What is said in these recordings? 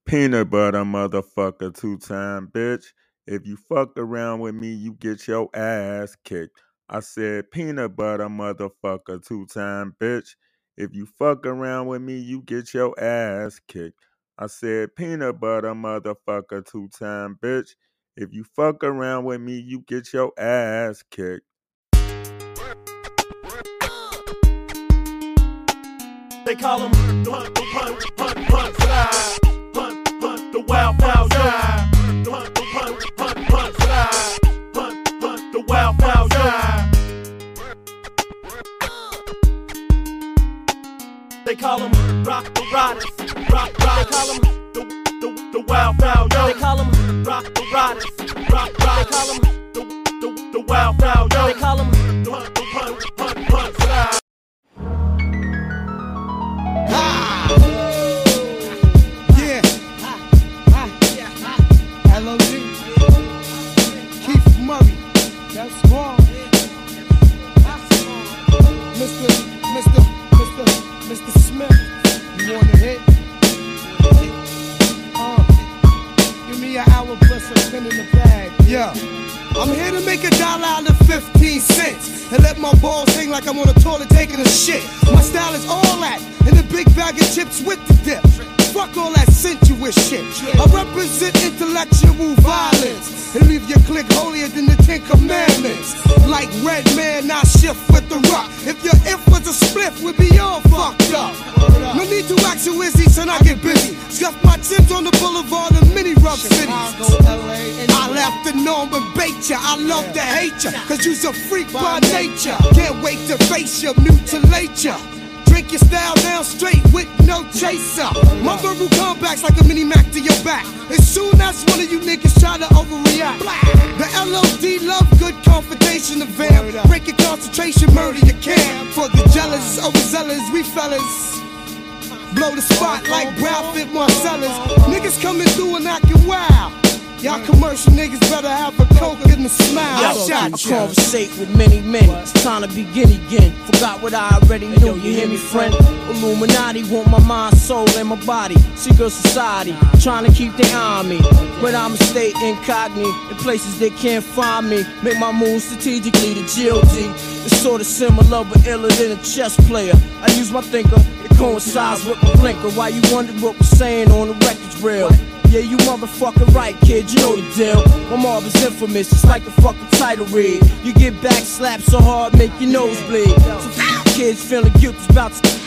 Peanut butter motherfucker, two-time bitch. If you fuck around with me, you get your ass kicked. I said peanut butter motherfucker, two-time bitch. If you fuck around with me, you get your ass kicked. I said peanut butter motherfucker, two-time bitch. If you fuck around with me, you get your ass kicked. They call him Punch Fly. Punt the wild foul guy. Punch Fly. Punt the wild foul guy. They call him Rock the Riders. They call him the wild foul yo. They call him Rock the Riders. They call him the wild foul yo. They call him Punch Fly. L.O.D. Keith Murray, that's wrong. Mr. Smith, you wanna hit? Give me an hour plus a pin in the bag. Yeah, I'm here to make $1 out of 15 cents and let my balls hang like I'm on a toilet taking a shit. My style is all that, and a big bag of chips with the dip. Fuck all that sensuous shit. I represent intellectual violence and leave your clique holier than the 10 Commandments. Like Red Man, I shift with the rock. If your if was a spliff, we'd be all fucked up. No need to ask who is he, son, I get busy. Scuff my chins on the boulevard of many rough cities. I left the norm and bait ya. I love to hate ya, cause you's a freak by nature. Can't wait to face ya, mutilate ya. Drink your style down straight with no chaser. My verbal comebacks like a mini Mac to your back. As soon as one of you niggas try to overreact, the L.O.D. love good confrontation of vamp. Break your concentration, murder your camp. For the jealous, overzealous, we fellas blow the spot like Brad Pitt Marcellus. Niggas coming through and acting wild. Y'all commercial niggas better have a coke and a smile. I conversate with many men. It's time to begin again. Forgot what I already knew. You hear me, friend? Illuminati want my mind, soul, and my body. Secret society trying to keep their eye on me, but I'ma stay incognito in places they can't find me. Make my moves strategically. The G.O.D. It's sort of similar but iller than a chess player. I use my thinker. It coincides with my blinker. Why you wondered what we're saying on the record's real? Yeah, you motherfucking right, kid, you know the deal. My mob is infamous, it's like the fucking title read. You get back slapped so hard, make your nose bleed. So kids feeling guilty about to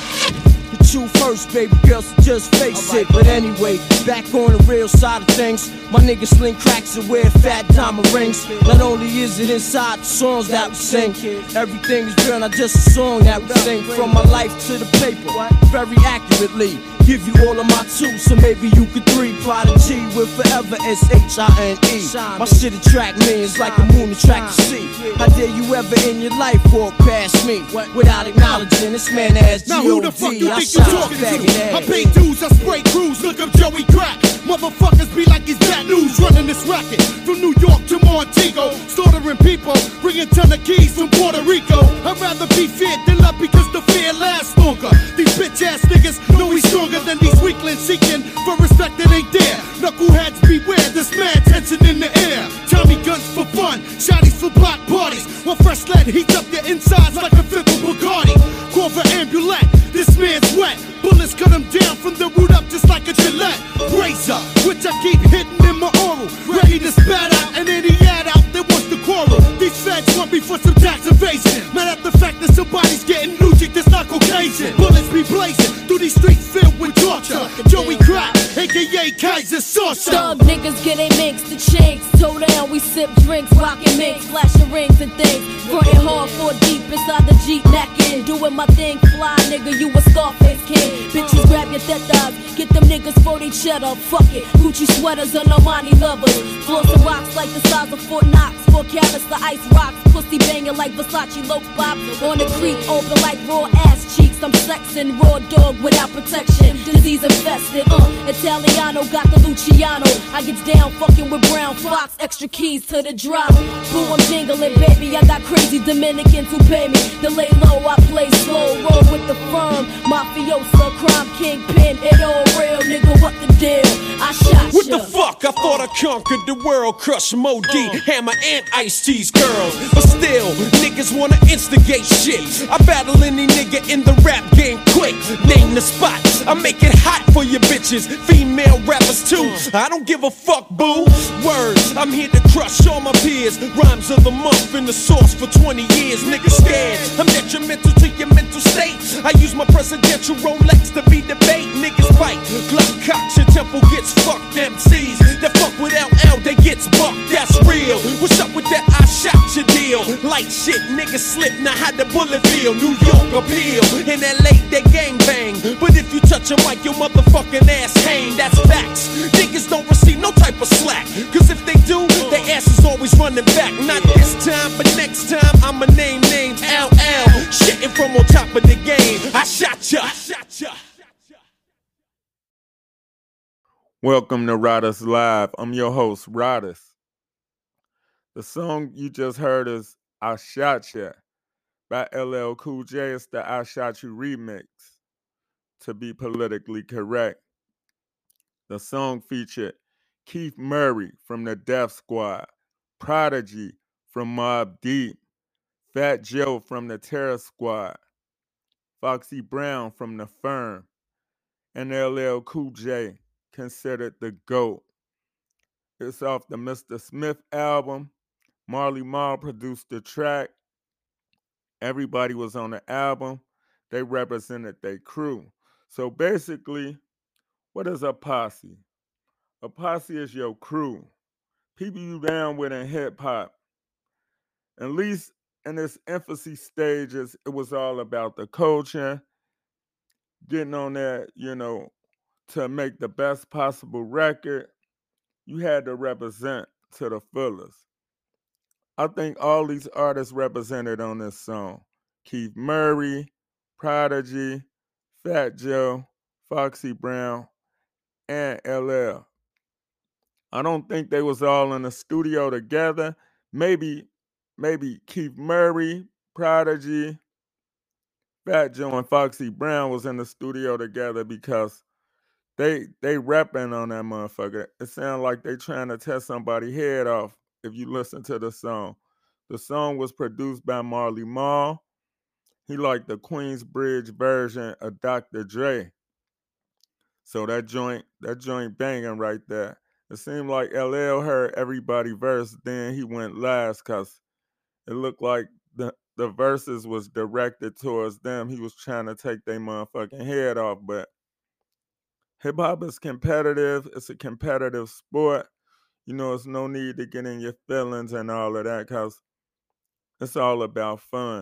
you first, baby girl, so just face it. But anyway, back on the real side of things, my niggas sling cracks and wear fat diamond rings. Not only is it inside the songs that we sing, everything is real, not just a song that we sing. From my life to the paper, very accurately. Give you all of my two, so maybe you could three. Prodigy with forever S-H-I-N-E. My shit attract millions like the moon attract the sea. How dare you ever in your life walk past me without acknowledging this man as G.O.D. Now who the fuck you think you talking to? I pay dues, I spray crews, look up Joey Crack. Motherfuckers be like he's bad news, running this racket from New York to Montego, slaughtering people, bringing ton of keys from Puerto Rico. I'd rather be feared than loved because the fear lasts longer. These bitch ass niggas know he's stronger than these weaklings seeking for respect that ain't there. Knuckleheads beware, this mad tension in the air. Tommy guns for fun, shotties for block parties. While fresh lead heats up your insides like a fifth of Bacardi. Call for ambulance, this man's wet. Bullets cut him down from the root up just like a Gillette razor, which I keep hitting in my oral, ready to spat out and any ad out that wants to quarrel. These feds want me for some tax evasion, mad at the fact that somebody's getting Nucci that's not Caucasian. Bullets be blazing through these streets filled with torture. Joey Crack, aka Kaiser Saucer. Thug niggas get a mix, the chinks toe down, we sip drinks, rockin' mix, flashing rings and things. Frontin' hard 4 deep inside the Jeep neckin', doing my thing, fly nigga, you a Scarface kid. Bitches grab your tetas, get them niggas for they cheddar. Fuck it, Gucci sweaters and Armani lovers. Flossing rocks like the size of Fort Knox. 4 carats, the ice rocks. Pussy banging like Versace low pop. On the creek, open like raw ass cheeks. I'm sexing, raw dog without protection. Disease infested, Italiano got the Luciano. I gets down fucking with Brown Fox. Extra keys to the drop. Boo, I'm jingling, baby. I got crazy Dominicans who pay me. To lay low, I play slow. Roll with the firm. Mafiosa, crime kingpin. It all real, nigga, what the deal? I I shot What ya. the fuck? I thought I conquered the world, crush Mo D, Hammer and Ice-T's girls. But still, niggas wanna instigate shit. I battle any nigga in the rap game quick. Name the spots, I make it hot for your bitches. Female rappers too, I don't give a fuck, boo. Words, I'm here to crush all my peers. Rhymes of the month in the source for 20 years. Niggas scared, I'm detrimental to your mental state. I use my presidential Rolex to be debate. Niggas bite, Glock cocks, your temple gets fucked. MCs that fuck with LL, they gets bucked, that's real. What's up with that I shot your deal? Light shit, niggas slip, now how the bullet feel? New York appeal, in LA they gang bang. But if you touch a mic, your motherfucking ass hang, that's facts. Niggas don't receive no type of slack, cause if they do, their ass is always running back. Not this time, but next time, I'ma name names LL. Shitting from on top of the game, I shot ya. Welcome to Riders Live. I'm your host, Riders. The song you just heard is I Shot Ya by LL Cool J. It's the I Shot You remix, to be politically correct. The song featured Keith Murray from the Def Squad, Prodigy from Mobb Deep, Fat Joe from the Terror Squad, Foxy Brown from The Firm, and LL Cool J, considered the GOAT. It's off the Mr. Smith album. Marley Marl produced the track. Everybody was on the album. They represented their crew. So basically, what is a posse? A posse is your crew. People you down with in hip hop. At least in its infancy stages, it was all about the culture, getting on there, to make the best possible record. You had to represent to the fullest. I think all these artists represented on this song. Keith Murray, Prodigy, Fat Joe, Foxy Brown, and LL. I don't think they was all in the studio together. Maybe Keith Murray, Prodigy, Fat Joe, and Foxy Brown was in the studio together because they repping on that motherfucker. It sounds like they trying to tear somebody's head off if you listen to the song. The song was produced by Marley Marl. He liked the Queensbridge version of Dr. Dre. So that joint banging right there. It seemed like LL heard everybody verse, then he went last because it looked like the verses was directed towards them. He was trying to take their motherfucking head off, but hip hop is competitive. It's a competitive sport. It's no need to get in your feelings and all of that because it's all about fun.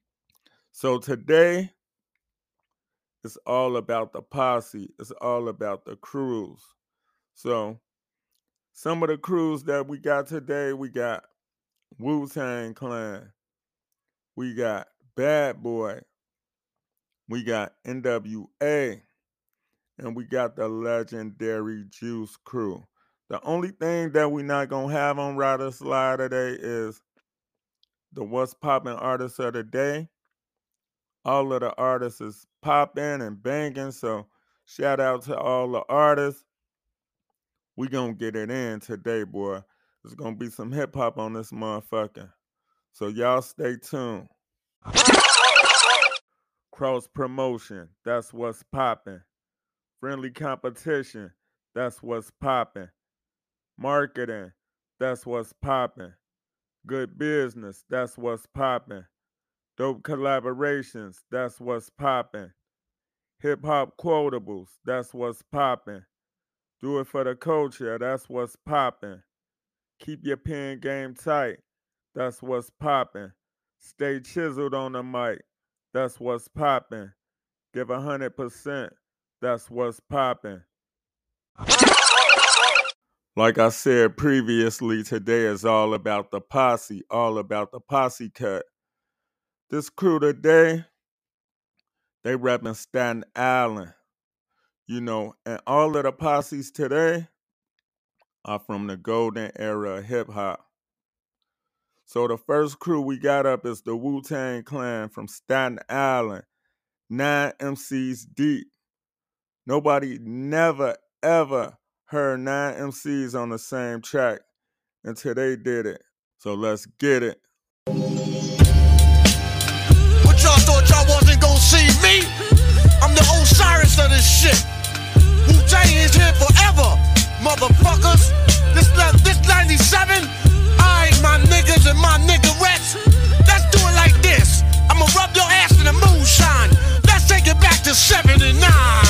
So today, it's all about the posse. It's all about the crews. So some of the crews that we got today, we got Wu-Tang Clan. We got Bad Boy. We got NWA. And we got the legendary Juice Crew. The only thing that we not going to have on Riders Live today is the What's Poppin' Artists of the Day. All of the artists is popping and banging, so shout out to all the artists. We gonna get it in today, boy. There's gonna be some hip hop on this motherfucker. So y'all stay tuned. Cross promotion, that's what's popping. Friendly competition, that's what's popping. Marketing, that's what's popping. Good business, that's what's popping. Dope collaborations, that's what's popping. Hip hop quotables, that's what's popping. Do it for the culture, that's what's popping. Keep your pen game tight, that's what's popping. Stay chiseled on the mic, that's what's popping. Give 100%, that's what's popping. Like I said previously, today is all about the posse, all about the posse cut. This crew today, they repping Staten Island, and all of the posses today are from the golden era of hip hop. So the first crew we got up is the Wu-Tang Clan from Staten Island, 9 MCs deep. Nobody never, ever heard 9 MCs on the same track until they did it. So let's get it. What y'all thought y'all wasn't gonna see me? I'm the Osiris of this shit. Wu-Tang is here forever, motherfuckers. This 97, I ain't my niggas and my niggerettes. Let's do it like this. I'ma rub your ass in the moonshine. Let's take it back to 79.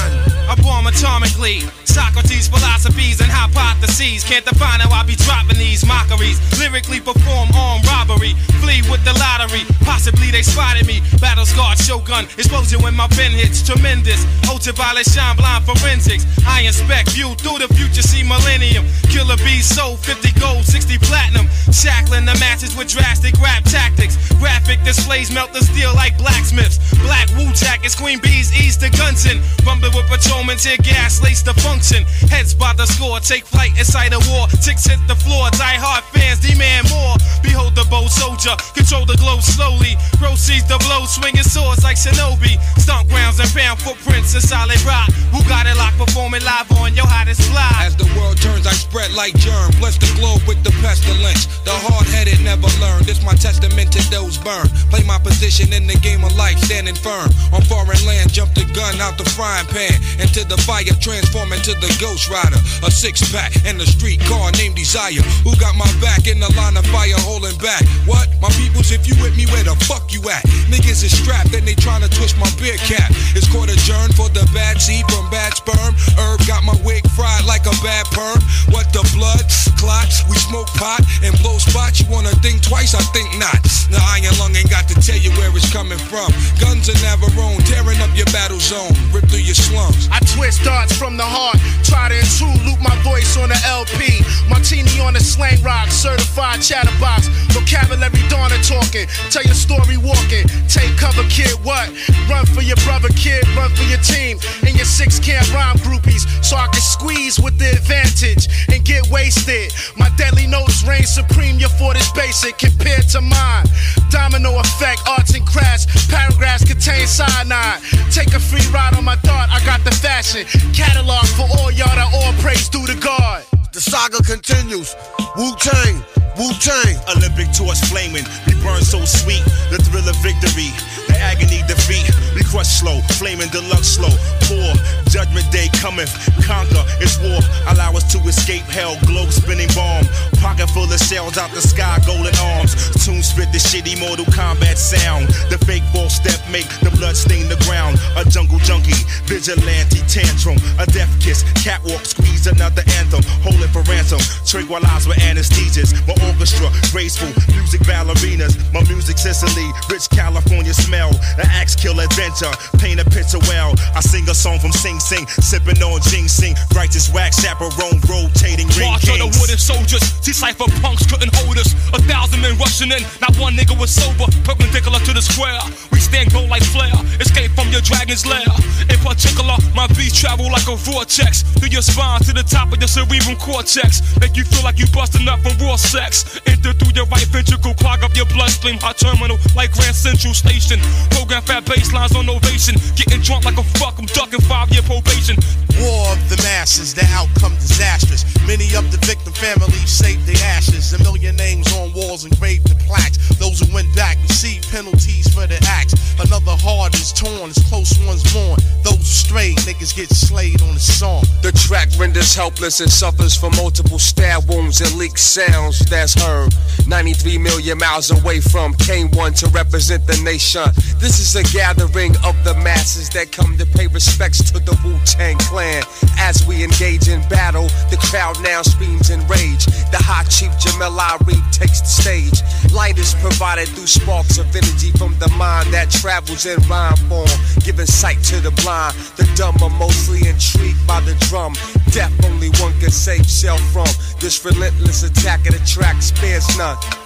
I bomb atomically. Socrates' philosophies and hypotheses. Can't define how I be dropping these mockeries. Lyrically perform armed robbery. Flee with the lottery. Possibly they spotted me. Battle scarred shogun. Explosion when my pen hits. Tremendous. Ultraviolet shine blind forensics. I inspect view through the future. See millennium. Killer bees sold 50 gold, 60 platinum. Shackling the masses with drastic rap tactics. Graphic displays melt the steel like blacksmiths. Black Wu jackets. Queen bees ease the Gunson. Rumbling with patrolmen. Tear gas lace the function. Heads by the score, take flight inside a war. Ticks hit the floor, die hard fans demand more. Behold the bold soldier, control the globe slowly. Proceeds the blow, swinging swords like shinobi. Stomp grounds and found footprints in solid rock. Who got it locked, performing live on your hottest fly. As the world turns, I spread like germ. Bless the globe with the pestilence. The hard-headed never learn. This my testament to those burned. Play my position in the game of life, standing firm. On foreign land, jump the gun out the frying pan. Into the fire, transform into the Ghost Rider. A 6-pack and a street car named Desire. Who got my back in the line of fire holding back? What? My peoples, if you with me, where the fuck you at? Niggas is strapped and they tryna twist my beer cap. It's court adjourned for the bad seed from bad sperm. Herb got my wig fried like a bad perm. What the blood? Clots, we smoke pot and blow spots. You wanna think twice? I think not. The iron lung ain't got to tell you where it's coming from. Guns are never owned, tearing up your battle zone. Rip through your slums. I twist darts from the heart, try to intrude, loop my voice on the LP. Martini on the slang rock, certified chatterbox. Vocabulary Donna talking, tell your story walking. Take cover, kid, what? Run for your brother, kid, run for your team. And your 6 can't rhyme groupies, so I can squeeze with the advantage and get wasted. My deadly notes reign supreme, your fort is basic compared to mine. Domino effect, arts and crafts, paragraphs contain cyanide. Take a free ride on my thought, I got the fashion. Catalog for all y'all that all praise due to God. The saga continues. Wu-Tang, Wu-Tang. Olympic torch flaming, we burn so sweet. The thrill of victory, the agony defeat. We crush slow, flaming deluxe slow. Poor, judgment day cometh, conquer, it's war. Allow us to escape hell, globe spinning bomb. Pocket full of shells out the sky, golden arms. Tune spit the shitty Mortal Kombat sound. The fake ball step make the blood stain the ground. A jungle junkie, vigilante tantrum. A death kiss, catwalk squeeze another anthem. Hold it for ransom, tranquilize with anesthesias. My orchestra, graceful, music ballerinas. My music Sicily, rich California smell. The axe kill adventure, paint a picture well. I sing a song from Sing Sing, sipping on ginseng. Righteous wax, chaperone, rotating ring March of the wooden soldiers, see cypher punks couldn't hold us. 1,000 men rushing in, not one nigga was sober. Perpendicular to the square, we stand gold like flare. Escape from your dragon's lair. In particular, my beats travel like a vortex through your spine to the top of your cerebral cortex. Make you feel like you busting up from raw sex. Enter through your right ventricle, clog up your bloodstream. Hot terminal like Grand Central Station. Program fat baselines on ovation. Getting drunk like a fuck, I'm ducking 5-year probation. War of the masses, the outcome disastrous. Many of the victim families saved their ashes. A million names on walls engraved in plaques. Those who went back receive penalties for their acts. Another heart is torn as close ones mourn. Those who strayed, niggas get slayed on the song. The track renders helpless and suffers from multiple stab wounds and leaked sounds that's heard 93 million miles away from K1 to represent the nation. This is a gathering of the masses that come to pay respects to the Wu-Tang Clan. As we engage in battle, the crowd now screams in rage. The hot chief Jamel Ari takes the stage. Light is provided through sparks of energy from the mind that travels in rhyme form, giving sight to the blind. The dumb are mostly intrigued by the drum. Death only one can save self from. This relentless attack of the track spares none.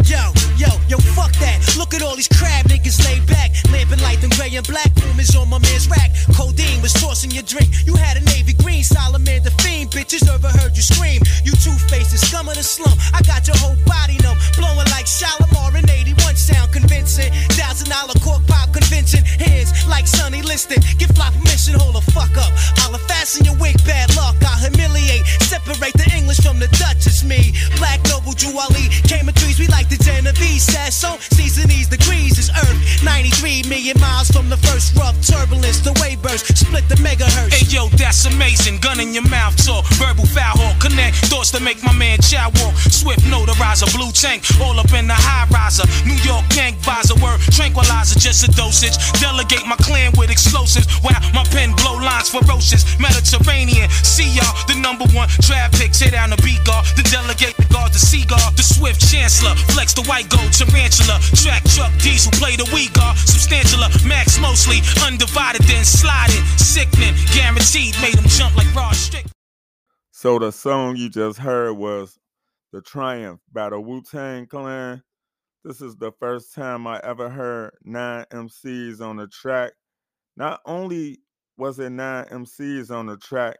Yo, fuck that. Look at all these crab niggas laid back. Lamping light them gray and black rumors on my man's rack. Codeine was tossing your drink. You had a navy green, Salamander fiend. Bitches never heard you scream. You two-faced, scum of the slum. I got your whole body numb. Blowing like Shalimar in 81 sound convincing. $1,000 cork pop convention. Hands like Sonny Liston. Give fly permission, hold the fuck up. I'll fasten your wig, bad luck. I'll humiliate. Separate the English from the Dutch. It's me. Black Noble Jew Ali. Came in threes, we like the Genovese. So season these degrees is Earth 93 million miles from the first rough turbulence. The wave burst, split the megahertz. Hey yo, that's amazing. Gun in your mouth talk, verbal foul hawk. Connect thoughts to make my man Chow walk. Swift notarizer, blue tank, all up in the high riser. New York gang visor, word tranquilizer, just a dosage. Delegate my clan with explosives. Wow, my pen blow lines ferocious. Mediterranean, see y'all, the #1 draft pick. Tear down the B-guard, the delegate, the guard, the seagull, the swift chancellor. Flex the white gold, tarantula. Track truck, diesel, play the Uyghur. Substantial, max mostly. Undivided, then sliding. Sickening, guaranteed, made them jump like Rod Strick. So the song you just heard was The Triumph by the Wu-Tang Clan. This is the first time I ever heard 9 MCs on the track. Not only was it 9 MCs on the track,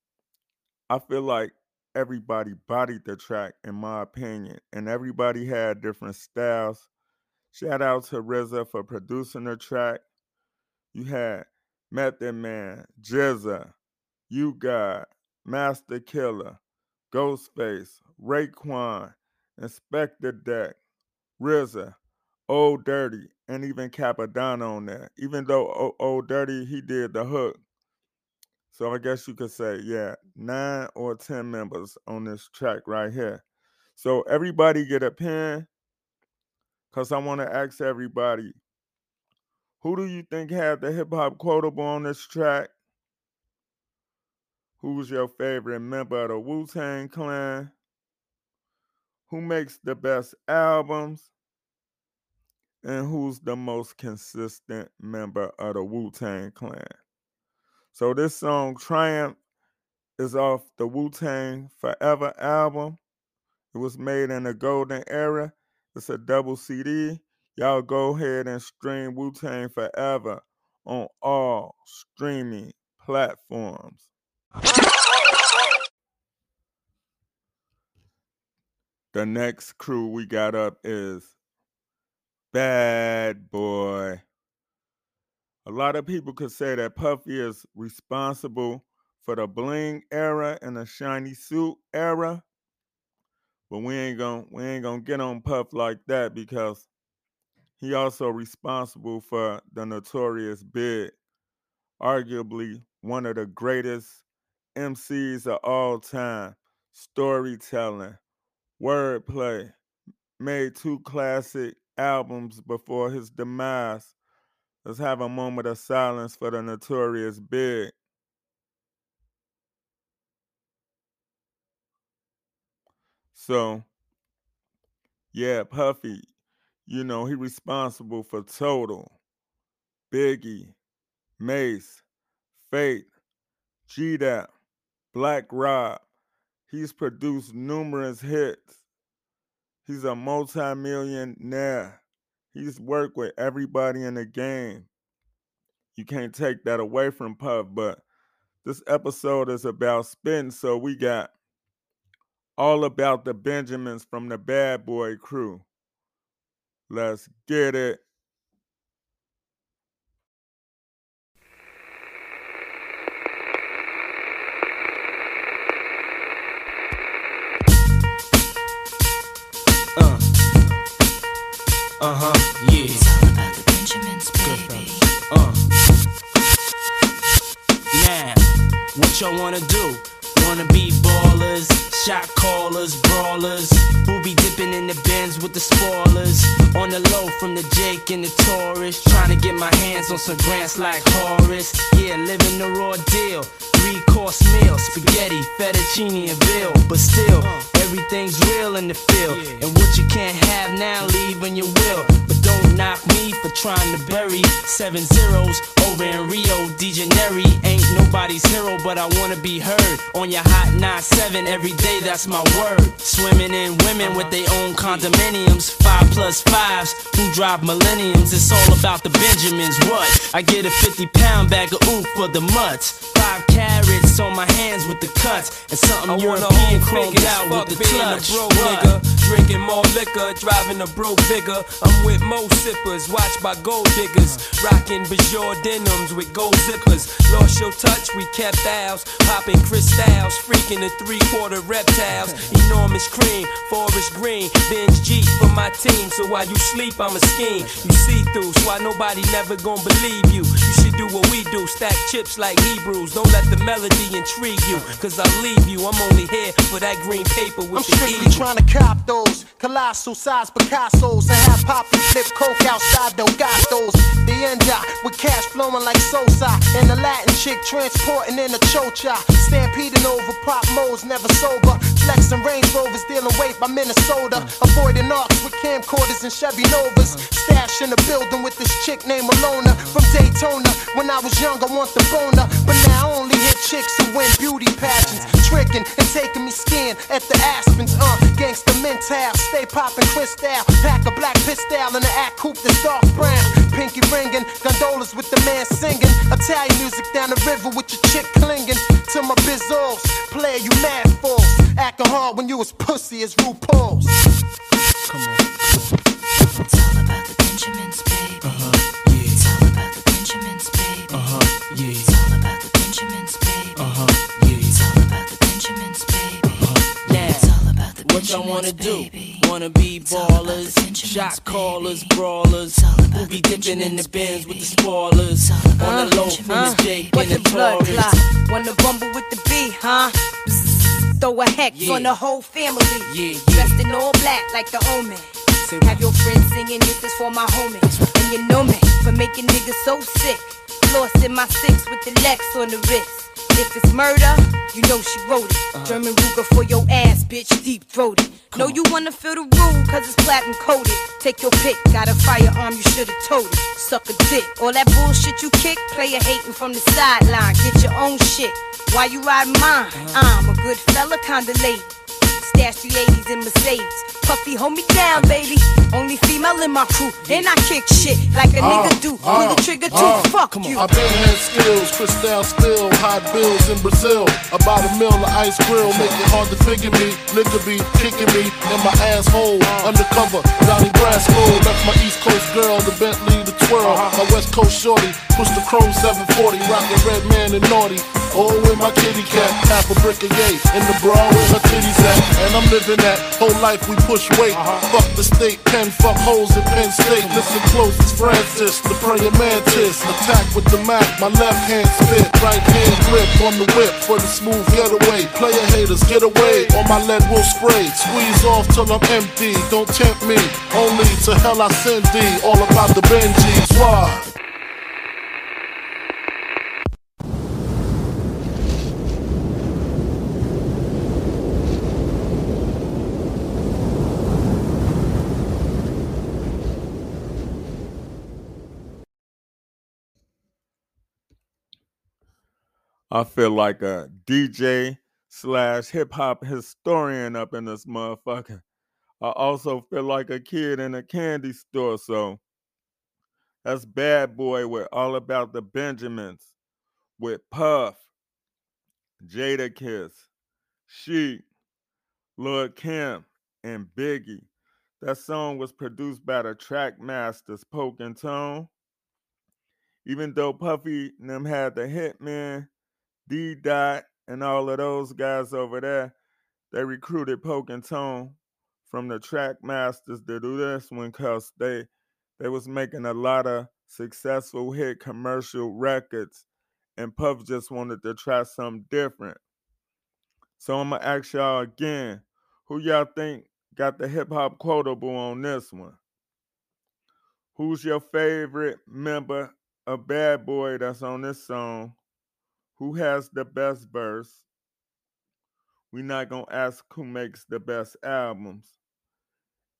I feel like everybody bodied the track, in my opinion, and everybody had different styles. Shout out to RZA for producing the track. You had Method Man, Jizza, You God, Master Killer, Ghostface, Raekwon, Inspector Deck, RZA, Old Dirty, and even Capadonna on there. Even though Old Dirty, he did the hook. So I guess you could say, yeah, 9 or 10 members on this track right here. So everybody get a pen, because I want to ask everybody, who do you think had the hip-hop quotable on this track? Who's your favorite member of the Wu-Tang Clan? Who makes the best albums? And who's the most consistent member of the Wu-Tang Clan? So this song, Triumph, is off the Wu-Tang Forever album. It was made in the golden era. It's a double CD. Y'all go ahead and stream Wu-Tang Forever on all streaming platforms. The next crew we got up is Bad Boy. A lot of people could say that Puffy is responsible for the bling era and the shiny suit era, but we ain't gonna get on Puff like that, because he also responsible for the Notorious Big, arguably one of the greatest MCs of all time. Storytelling, wordplay, made 2 classic albums before his demise. Let's have a moment of silence for the Notorious Big. So, yeah, Puffy, you know, he responsible for Total, Biggie, Mace, Fate, G-Dap, Black Rob. He's produced numerous hits. He's a multi-millionaire. He's worked with everybody in the game. You can't take that away from Puff, but this episode is about spitting, so we got all about the Benjamins from the Bad Boy crew. Let's get it. Yeah. It's all about the Benjamins, baby. Now, what y'all wanna do? Wanna be ballers, shot callers, brawlers, who be dipping in the Benz with the spoilers. On the low from the Jake and the Taurus, trying to get my hands on some grants like Horace. Yeah, living the raw deal, 3-course meal, spaghetti, fettuccine and veal. But still, everything's real in the field, and what you can't have now, leave when you will. But don't knock me for trying to bury 7 zeros over in Rio de Janeiro. Ain't nobody's hero, but I wanna be heard on your hot 9-7 every day, that's my word. Swimming in women with their own condominiums, 5+5s who drive millenniums. It's all about the Benjamins, what? I get a 50-pound bag of oof for the mutts, 5 carats on my hands with the cuts, and something European chromed out with the clutch. Nigga, drinking more liquor, driving a broke bigger. I'm with mo sippers, watched by gold diggers, rocking Bajor denims with gold zippers. Lost your touch, we kept ours, popping crystals, freaking the 3/4 reptiles. Enormous cream, forest green, binge Jeep for my team. So while you sleep, I'm a scheme. You see through, so why nobody never gon' believe you. You should do what we do, stack chips like Hebrews. Don't let the melody intrigue you, cause I'll leave you. I'm only here for that green paper with I'm the strictly eagle. trying to cop those colossal size Picassos and have Poppy flip coke outside Del Gatos. The end with cash flowing like Sosa, and the Latin chick transporting in a chocha. Stampeding over pop modes, never sober. Flexing Range Rovers, dealing weight by Minnesota. Avoiding arcs with camcorders and Chevy Novas. Stash in the building with this chick named Alona from Daytona. When I was young, I want the boner, but now I only hit chicks who win beauty pageants. Tricking and taking me skiing at the Aspens. Gangsta mental, stay popping crystal. Pack a black pistol in the act coupe that's dark brown. Pinky ringing, gondolas with the man singing. Italian music down the river with your chick clinging to my bizzles. Player, you mad fools. Acting hard when you was pussy as RuPaul's. Come on. It's all about the Benjamins, baby. Yeah. It's all about the Benjamins, baby. Yeah. It's all about the Benjamins, baby. Yeah. It's all about the Benjamins, baby. Now, It's all about the what y'all wanna Benjamins, do? baby. Wanna be It's all about the ballers, Benjamins, shot baby. callers, brawlers, It's all about who be the dipping in the Benjamins, bins with the baby. spoilers. It's all about On the the low from Benjamins, the Jake What and the the blood Taurus. clot? Wanna bumble with the B, huh? Bzzz, throw a hex Yeah. on the whole family. Yeah. Dressed in all black like the omen. Say Have your friends singing, this is for my homies. And you know me for making niggas so sick. Lost in my six with the Lex on the wrist. If it's murder, you know she wrote it. German Ruger for your ass, bitch, deep throated. Know you wanna feel the room, cause it's platinum coated. Take your pick, got a firearm, you should've told it. Suck a dick, all that bullshit you kick, player hating from the sideline. Get your own shit, why you riding mine? I'm a good fella, kinda lady. Stash 380s in Mercedes. Puffy, hold me down, baby. Only female in my crew. And I kick shit like a nigga do. Pull the trigger too, fuck you. I've been had skills, Cristal still, hot bills in Brazil. About a mil of ice grill, make it hard to figure me. Nigga be kicking me in my asshole. Undercover, Donnie Brasco. Left my East Coast girl, the Bentley, the twirl. My West Coast shorty, push the chrome 740. Rockin' Red Man and Naughty. Oh, with my kitty cat, half a brick of yay. In the bra with her titties at. And I'm living that whole life we push weight. Fuck the state, pen, fuck hoes in Penn State. Listen close, it's Francis, the praying mantis. Attack with the Mac, my left hand spit. Right hand grip on the whip for the smooth getaway. Player haters, get away, or my lead will spray. Squeeze off till I'm empty, don't tempt me. Only to hell I send thee, all about the Benjis. Why? I feel like a DJ / hip hop historian up in this motherfucker. I also feel like a kid in a candy store, so that's Bad Boy with All About the Benjamins, with Puff, Jadakiss, Sheek, Lil' Kim, and Biggie. That song was produced by the track masters Poke and Tone. Even though Puffy and them had the Hitman, D-Dot, and all of those guys over there, they recruited Poke and Tone from the track masters to do this one because they was making a lot of successful hit commercial records, and Puff just wanted to try something different. So I'm gonna ask y'all again, who y'all think got the hip hop quotable on this one? Who's your favorite member of Bad Boy that's on this song? Who has the best verse? We're not gonna ask who makes the best albums.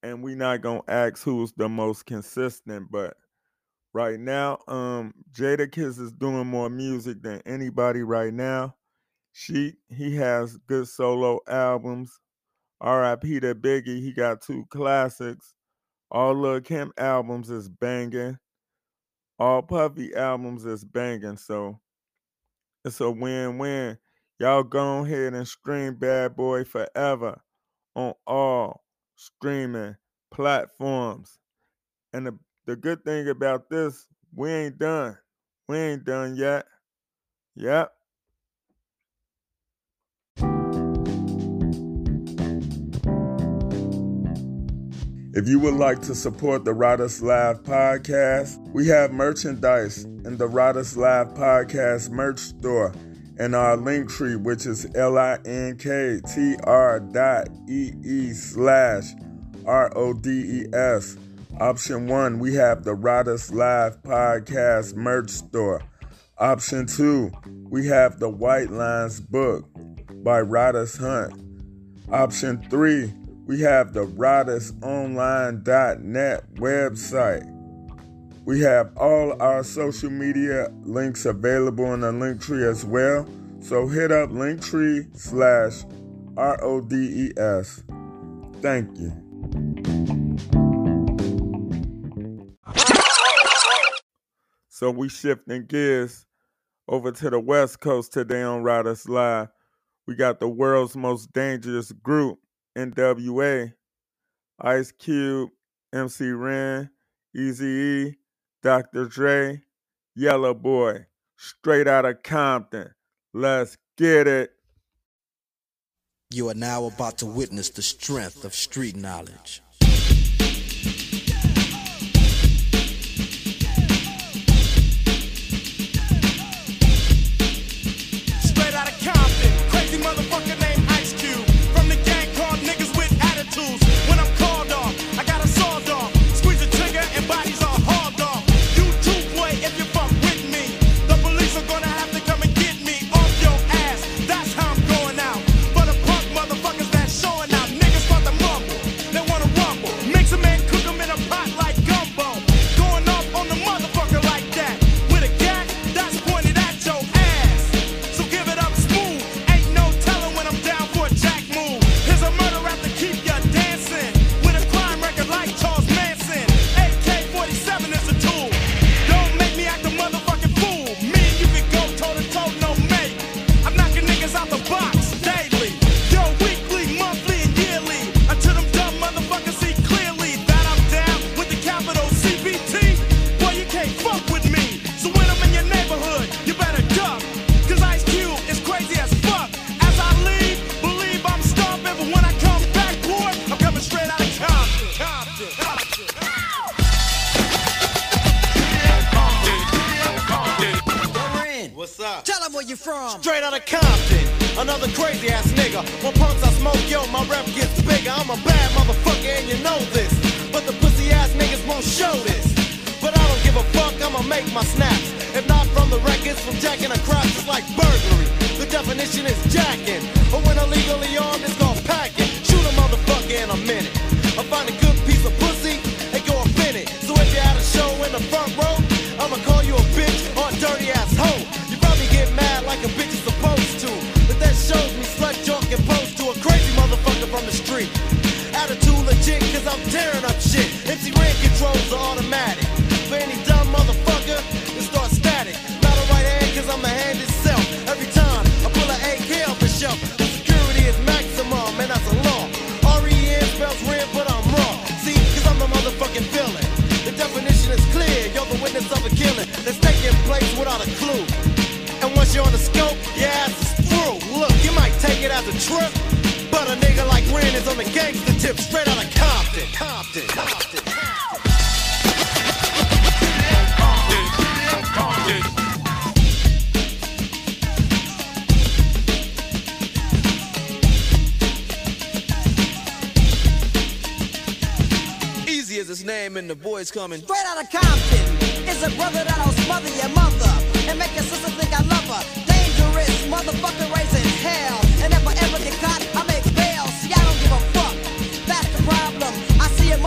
and we not gonna ask who's the most consistent, but right now, Jadakiss is doing more music than anybody right now. He has good solo albums. R.I.P. to Biggie, he got 2 classics. All Lil Kim albums is banging. All Puffy albums is banging, so it's a win-win. Y'all go ahead and stream Bad Boy Forever on all streaming platforms. And the good thing about this, we ain't done. We ain't done yet. Yep. If you would like to support the Riders Live podcast, we have merchandise in the Riders Live podcast merch store and our link tree, which is linktr.ee/RODES. Option 1, we have the Riders Live podcast merch store. Option 2, we have the White Lines book by Riders Hunt. Option 3, we have the RidersOnline.net website. We have all our social media links available in the link tree as well. So hit up linktree/RODES. Thank you. So we shifting gears over to the West Coast today on Riders Live. We got the world's most dangerous group, NWA, Ice Cube, MC Ren, Eazy-E, Dr. Dre, Yellow Boy, straight out of Compton. Let's get it. You are now about to witness the strength of street knowledge. Straight out of Compton, crazy motherfucker named Ice Cube. From the gang called niggas with attitudes. When I'm called off, I got a sawed off. Squeeze the trigger and bodies are hauled off. You too, boy, if you fuck with me. The police are gonna have to come and get me off your ass. That's how I'm going out. For the punk motherfuckers that's showing out. Niggas want to mumble, they wanna rumble. Mix them and cook them in a pot like gumbo. Going off on the motherfucker like that. With a gat that's pointed at your ass. So give it up smooth. Ain't no telling when I'm down for a jack move. Here's a murder rap to keep ya dancing. With a crime record like Charles Manson. AK-47 is a tool. Don't make me act a motherfucking fool. Me and you can go toe to toe, no mate. I'm knocking niggas out the box daily. Yo, weekly, monthly, and yearly. Until them dumb motherfuckers see clearly that I'm down with the capital CBT. Boy, you can't fuck with me. So when I'm in your neighborhood, you better duck. Cause Ice Cube is crazy as fuck. As I leave, believe I'm stomping. But when I come back, boy, I'm coming straight out of Compton. What's up? Tell them where you from. Straight out of Compton, another crazy ass nigga. When punks I smoke, yo, my rep gets bigger. I'm a bad motherfucker and you know this. But the pussy ass niggas won't show this. But I don't give a fuck, I'ma make my snaps. If not from the records, from jacking a crop, it's like burglary. The definition is jacking. But when illegally armed, it's called packing. Shoot a motherfucker in a minute. I find a good piece of pussy and go up in it. So if you had a show in the front row, I'ma call you a bitch or a dirty ass hoe. You probably get mad like a bitch is supposed to. But that shows me slut junk and post to a crazy motherfucker from the street. Attitude legit, cause I'm tearing up shit. MC Ren controls the automatic. For any dumb motherfucker, it starts static. Not a right hand, cause I'm the hand itself. Every time I pull an AK off the shelf, the security is maximum, and that's a law. R-E-N spells red, but I'm raw. See, cause I'm the motherfucking villain. The definition is clear, you're the witness of a killing that's taking place without a clue. And once you're on the scope, your ass is through. Look, you might take it as a trip, but a nigga like Ren is on the gangster tip, straight out of Compton. Easy is his name and the boys coming. Straight out of Compton is a brother that'll smother your mother and make your sister think I love her. Dangerous motherfucker raising hell. And if I ever get caught, I make bail. See, I don't give a fuck. That's the problem. I see a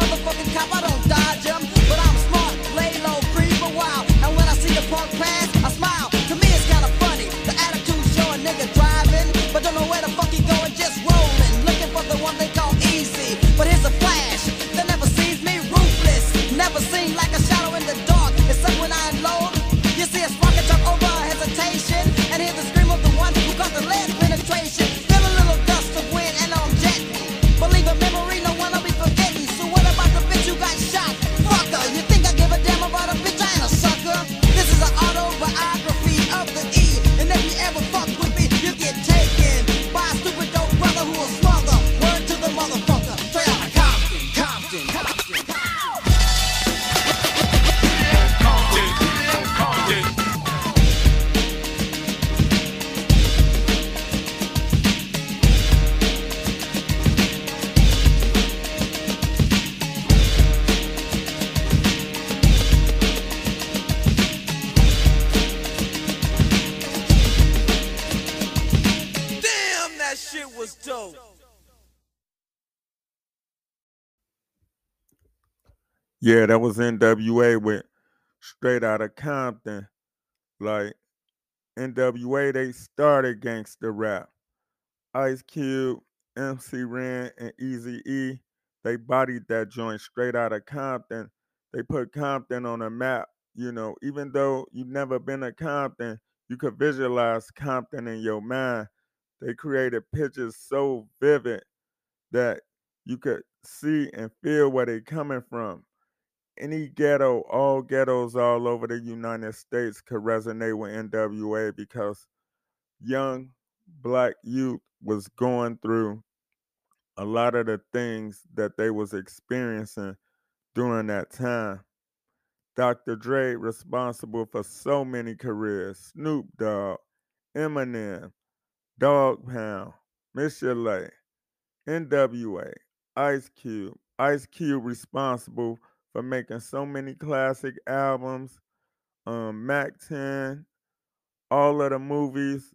Yeah, that was NWA with Straight Outta Compton. Like, NWA, they started gangster rap. Ice Cube, MC Ren, and Eazy-E, they bodied that joint Straight Outta Compton. They put Compton on a map. You know, even though you've never been to Compton, you could visualize Compton in your mind. They created pictures so vivid that you could see and feel where they're coming from. Any ghetto, all ghettos all over the United States could resonate with NWA because young black youth was going through a lot of the things that they was experiencing during that time. Dr. Dre responsible for so many careers. Snoop Dogg, Eminem, Dogg Pound, Miss Chalet, NWA, Ice Cube. Ice Cube responsible for making so many classic albums. Mac 10, all of the movies.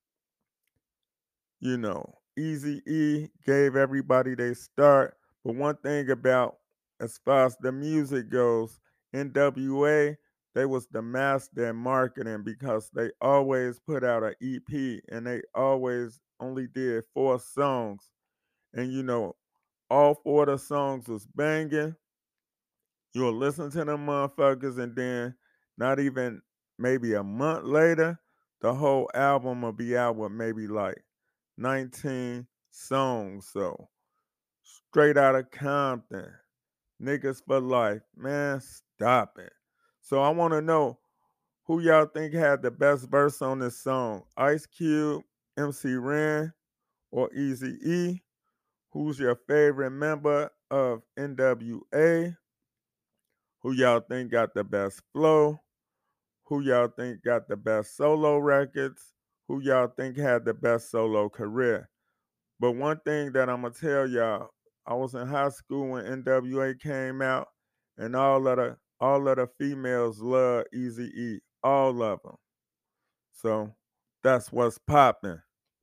You know, Eazy-E gave everybody their start. But one thing about, as far as the music goes, NWA, they was the master in marketing because they always put out an EP and they always only did 4 songs. And you know, all 4 of the songs was banging. You'll listen to them motherfuckers and then not even maybe a month later, the whole album will be out with maybe like 19 songs. So Straight Outta Compton, Niggas for Life, man, stop it. So I want to know who y'all think had the best verse on this song, Ice Cube, MC Ren, or Eazy-E? Who's your favorite member of NWA? Who y'all think got the best flow? Who y'all think got the best solo records? Who y'all think had the best solo career? But one thing that I'm going to tell y'all, I was in high school when NWA came out, and all of the females love Eazy-E, all of them. So that's what's popping.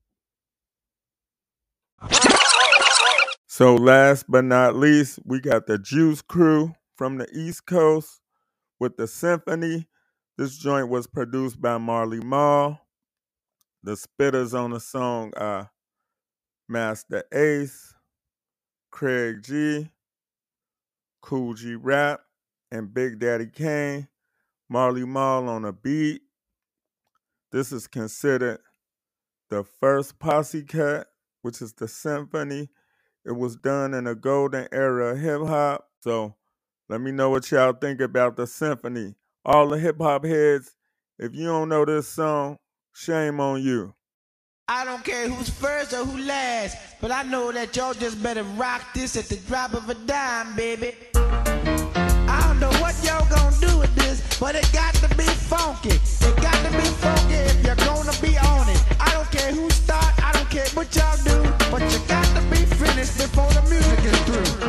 So last but not least, we got the Juice Crew from the East Coast with the Symphony. This joint was produced by Marley Marl. The spitters on the song are Master Ace, Craig G, Kool G Rap, and Big Daddy Kane. Marley Marl on a beat. This is considered the first posse cut, which is the Symphony. It was done in a golden era of hip-hop. So let me know what y'all think about the Symphony. All the hip-hop heads, if you don't know this song, shame on you. I don't care who's first or who last, but I know that y'all just better rock this at the drop of a dime, baby. I don't know what y'all gonna do with this, but it got to be funky. It got to be funky if you're gonna be on it. I don't care who start, I don't care what y'all do, but you got to be finished before the music is through.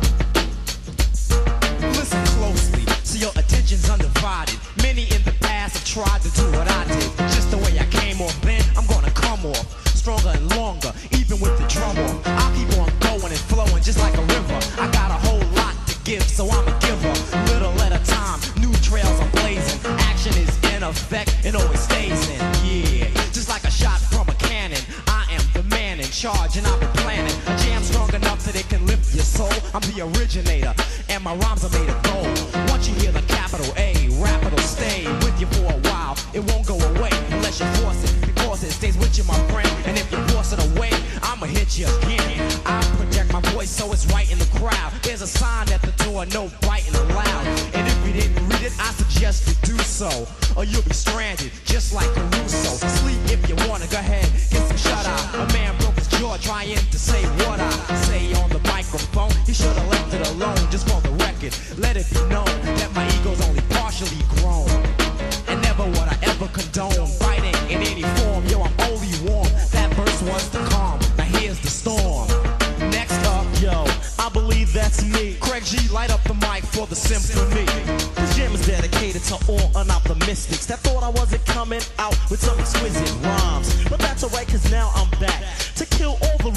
Listen closely, so your attention's undivided. Many in the past have tried to do what I did. Just the way I came off then, I'm gonna come off stronger and longer, even with the drum off. I'll keep on going and flowing just like a river. I got a whole lot to give, so I'm a giver. Little at a time, new trails I'm blazing. Action is in effect and always stays in. Yeah, just like a shot from a cannon. I am the man in charge and I've been planning a jam strong enough that it can lift your soul. I'm the originator and my rhymes are made of gold. Once you hear the capital A, rap it'll stay with you for a while. It won't go away unless you force it, because it stays with you, my friend. And if you force it away, I'ma hit you again. I project my voice so it's right in the crowd. There's a sign at the door, no biting allowed. And if you didn't read it, I suggest you do so, or you'll be stranded, just like Caruso. Sleep if you wanna, go ahead, get some shut-eye. A man broke his jaw trying to say what I say on the microphone. He should've left it alone, just for the record. Let it be known that my ego's only partially grown. And never would I ever condone fighting in any form. Yo, I'm only warm. That verse was the calm. Now here's the storm. Next up, yo, I believe that's me. Craig G, light up the mic for the symphony. This jam is dedicated to all unoptimistics that thought I wasn't coming out with some exquisite rhymes. But that's alright, cause now I'm back to kill all the rumors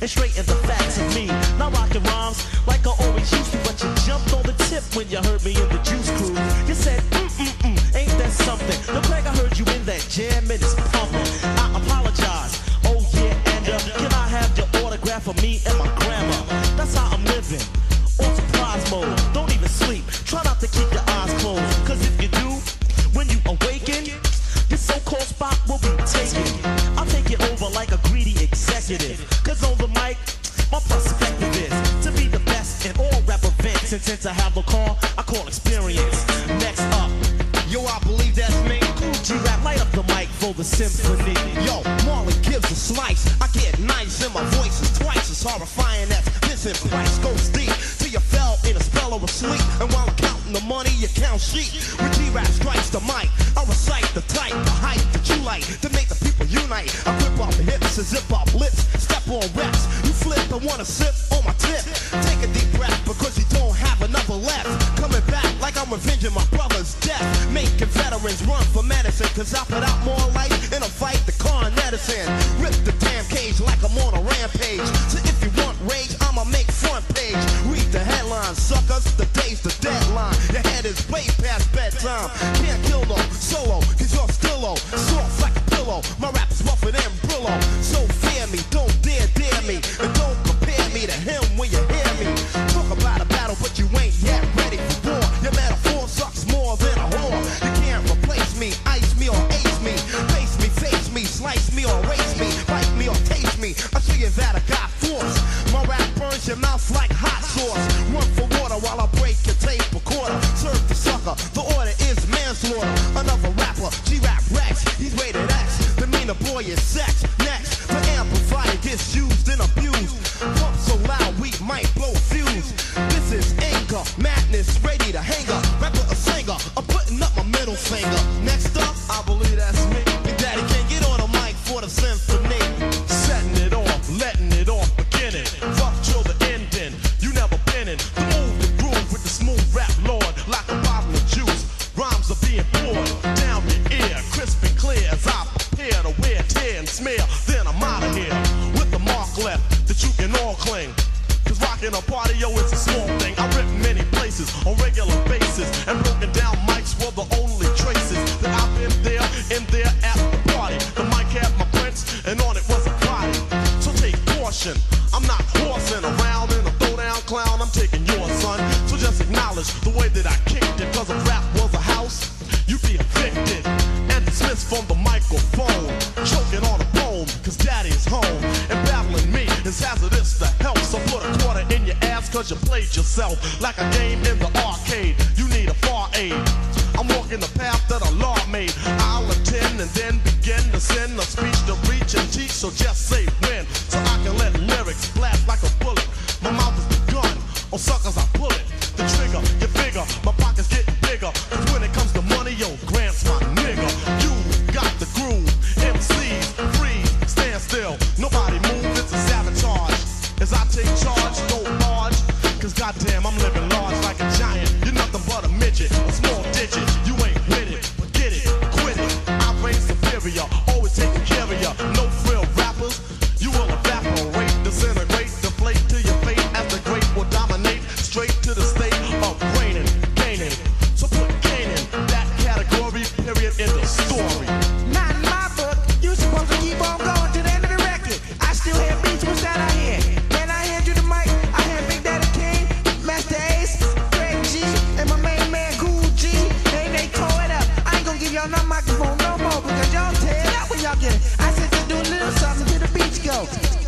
and straighten the facts of me. Not rocking rhymes like I always used to, but you jumped on the tip when you heard me in the Juice Crew. You said, ain't that something? The Craig, I heard you in that jam and it's pumping. I apologize. Oh yeah, and can I have your autograph for me and my grandma? That's how I'm living. On surprise mode. Don't even sleep. Try not to keep your eyes closed. Cause if you do, when you awaken, this so-called spot will be taken. I'll take it over like a greedy executive. Cause on the mic, my perspective is to be the best in all rap events. And since I have a car, I call experience. Next up, yo, I believe that's me. Cool G-Rap, light up the mic for the symphony. Yo, Marley gives a slice. I get nice and my voice is twice as horrifying as Vincent Price goes deep till you fell in a spell of sleep. And while I'm counting the money, you count sheep. When G-Rap strikes the mic, I recite the type, the hype that you like to make the people unite. I grip off the hips and zip off lips, step on reps. You flip and wanna sip on my tip. Take a deep breath because you don't have another left. Coming back like I'm revenging my brother's death. Making veterans run for medicine, cause I put out more life in a fight the Con Edison. Rip the damn cage like I'm on a rampage. So if you want rage, I'ma make front page. Read the headlines, suckers, the day's the deadline. Your head is way past bedtime. Can't kill no solo, cause you're still low. Soft like a pillow, my rap is rougher than Brillo. So fear me, don't dare me. And don't compare me to him when you hear me. Talk about a battle, but you ain't yet ready for war. Your metaphor sucks more than a whore. You can't replace me, ice me or ace me. Face me, slice me or race me. Bite me or taste me, I'll show you that I got force. My rap burns your mouth like hot sauce. Run for water while I break your tape recorder. Serve the sucker, the order is manslaughter. Another rapper, G-Rap Rex, he's rated X. The meaner boy is sex. Next, the amplifier gets used and abused. Pump so loud we might blow a fuse. This is anger, madness, ready to hang up. Rapper a singer, I'm putting up my middle finger. Next up, I believe that's me. Big Daddy can't get on the mic for the symphony. Setting it off, letting it off, beginning. Fuck till the ending, you never been in. The move, the groove with the smooth rap lord. Like a bottle of juice, rhymes are being poured down your ear, crisp and clear as I prepare to wear, tear and smear. Then I'm out of here with the mark left that you can all cling. Cause rocking a party, yo, it's a small thing. I rip many places on regular basis, and broken down mics were the only traces that I've been there, in there at the party. The mic had my prints, and on it was a body. So take caution, I'm not horsing around in a throwdown clown. I'm taking yours, son. So just acknowledge the way that I kicked it. Cause if rap was a house, you'd be evicted and dismissed from the microphone. Choking on a bone, cause daddy's home. And battling me is hazardous to health. So put a quarter in your ass cause you played yourself. Like a game in the arcade, you need a far aid. I'm walking the path that a law made. I'll attend and then begin to send a speech to reach and teach. So just say when, so I can let lyrics blast like a bullet. My mouth is the gun, on suckers I pull it. The trigger, you figure, my pockets getting bigger. Cause when it comes to money, yo, Grant's my nigga. You got the groove, MCs, freeze, stand still. Nobody move, it's a sabotage. As I take charge, don't barge. Cause goddamn, I'm living large like a giant. You're nothing but a midget, a small digit. You ain't with it, forget it, quit it. I reign superior, always taking care of ya. No frill rappers, you will evaporate, disintegrate, deflate to your fate. As the great will dominate, straight to the state of reigning, gaining. So put Canaan, that category, period, in the story. Not in my book, you supposed to keep on going to the end of the record. I still hear beats, what's that I hear? Then I hand you the mic, I hear Big Daddy King, Master Ace, Craig G, and my main man Cool G. They tore it up. I ain't gonna give y'all no microphone no more because y'all tear it up when y'all get it. I said to do a little something till the beats go.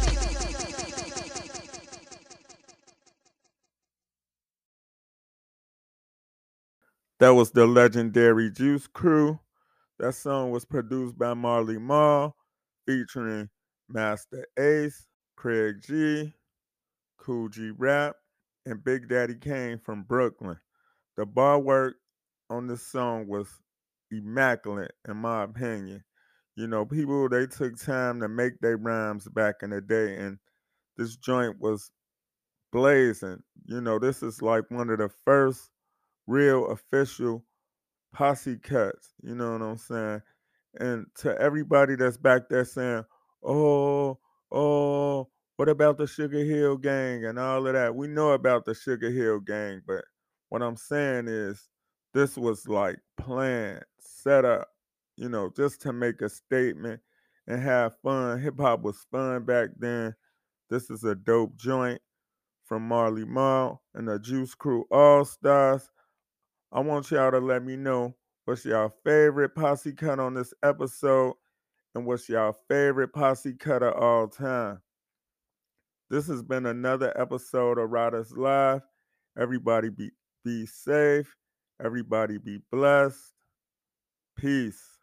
That was the legendary Juice Crew. That song was produced by Marley Marl, featuring Master Ace, Craig G, Cool G Rap, and Big Daddy Kane from Brooklyn. The bar work on this song was immaculate, in my opinion. You know, people, they took time to make their rhymes back in the day, and this joint was blazing. You know, this is like one of the first real official posse cuts. You know what I'm saying? And to everybody that's back there saying, oh, What about the Sugar Hill Gang and all of that? We know about the Sugar Hill Gang, but what I'm saying is this was like planned, set up, just to make a statement and have fun. Hip hop was fun back then. This is a dope joint from Marley Marl and the Juice Crew All Stars. I want y'all to let me know what's y'all favorite posse cut on this episode and what's y'all favorite posse cut of all time. This has been another episode of Riders Live. Everybody be safe. Everybody be blessed. Peace.